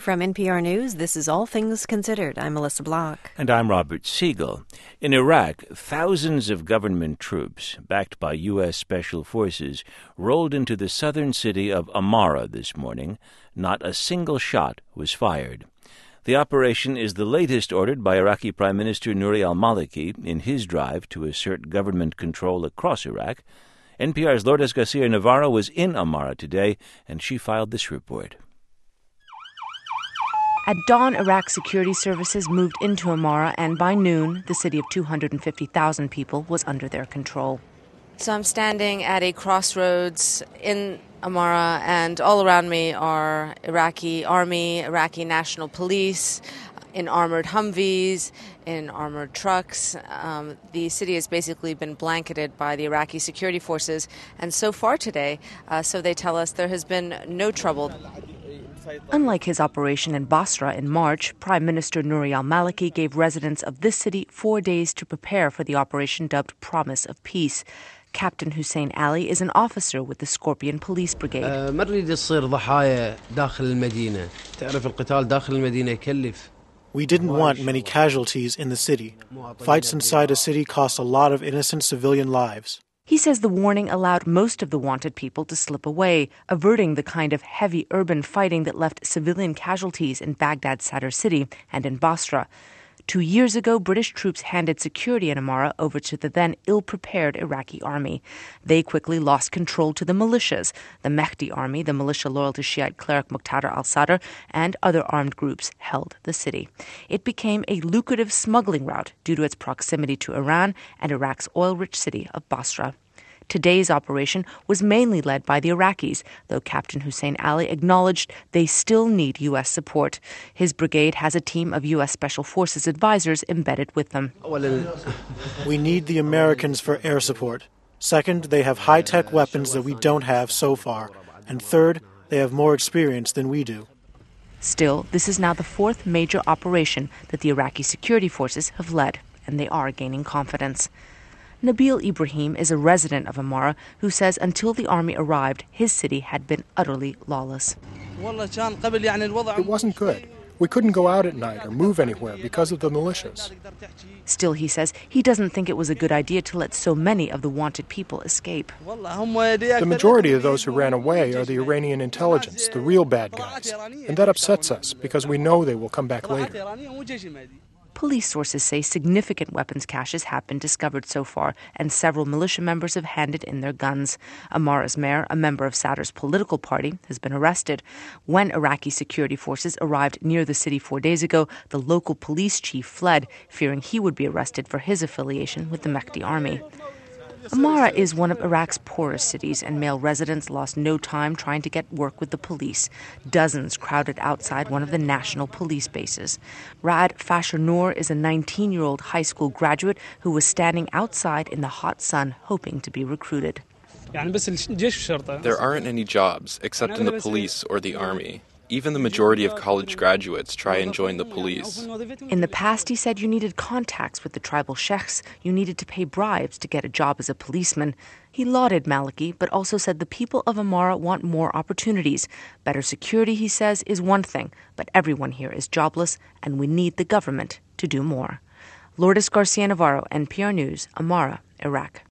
From NPR News, this is All Things Considered. I'm Melissa Block. And I'm Robert Siegel. In Iraq, thousands of government troops, backed by U.S. Special Forces, rolled into the southern city of Amara this morning. Not a single shot was fired. The operation is the latest ordered by Iraqi Prime Minister Nouri al-Maliki in his drive to assert government control across Iraq. NPR's Lourdes Garcia-Navarro was in Amara today, and she filed this report. At dawn, Iraq security services moved into Amara, and by noon, the city of 250,000 people was under their control. So I'm standing at a crossroads in Amara, and all around me are Iraqi army, Iraqi national police, in armored Humvees, in armored trucks. The city has basically been blanketed by the Iraqi security forces, and so far today, so they tell us, there has been no trouble. Unlike his operation in Basra in March, Prime Minister Nouri al-Maliki gave residents of this city 4 days to prepare for the operation dubbed Promise of Peace. Captain Hussein Ali is an officer with the Scorpion Police Brigade. We didn't want many casualties in the city. Fights inside a city cost a lot of innocent civilian lives. He says the warning allowed most of the wanted people to slip away, averting the kind of heavy urban fighting that left civilian casualties in Baghdad's Sadr city and in Basra. 2 years ago, British troops handed security in Amara over to the then ill-prepared Iraqi army. They quickly lost control to the militias. The Mehdi army, the militia loyal to Shiite cleric Muqtada al-Sadr, and other armed groups held the city. It became a lucrative smuggling route due to its proximity to Iran and Iraq's oil-rich city of Basra. Today's operation was mainly led by the Iraqis, though Captain Hussein Ali acknowledged they still need U.S. support. His brigade has a team of U.S. Special Forces advisors embedded with them. We need the Americans for air support. Second, they have high-tech weapons that we don't have so far. And third, they have more experience than we do. Still, this is now the fourth major operation that the Iraqi security forces have led, and they are gaining confidence. Nabil Ibrahim is a resident of Amara who says until the army arrived, his city had been utterly lawless. It wasn't good. We couldn't go out at night or move anywhere because of the militias. Still, he says, he doesn't think it was a good idea to let so many of the wanted people escape. The majority of those who ran away are the Iranian intelligence, the real bad guys. And that upsets us because we know they will come back later. Police sources say significant weapons caches have been discovered so far, and several militia members have handed in their guns. Amara's mayor, a member of Sadr's political party, has been arrested. When Iraqi security forces arrived near the city 4 days ago, the local police chief fled, fearing he would be arrested for his affiliation with the Mehdi army. Amara is one of Iraq's poorest cities, and male residents lost no time trying to get work with the police. Dozens crowded outside one of the national police bases. Raad Fasher-Noor is a 19-year-old high school graduate who was standing outside in the hot sun hoping to be recruited. There aren't any jobs, except in the police or the army. Even the majority of college graduates try and join the police. In the past, he said, you needed contacts with the tribal sheikhs. You needed to pay bribes to get a job as a policeman. He lauded Maliki, but also said the people of Amara want more opportunities. Better security, he says, is one thing, but everyone here is jobless, and we need the government to do more. Lourdes Garcia-Navarro, NPR News, Amara, Iraq.